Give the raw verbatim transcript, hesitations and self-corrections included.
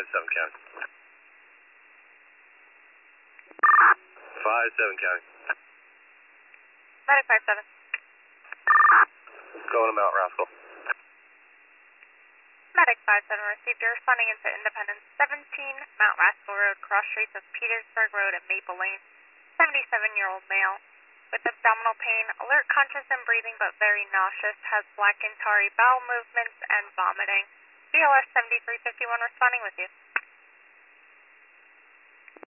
seven County. five seven County. Medic five seven. Going to Mount Rascal. Medic five seven received. You're responding into Independence seventeen, Mount Rascal Road, cross streets of Petersburg Road and Maple Lane. seventy-seven-year-old male with abdominal pain, alert, conscious and breathing but very nauseous, has black and tarry bowel movements and vomiting. B L S seventy-three fifty-one responding with you.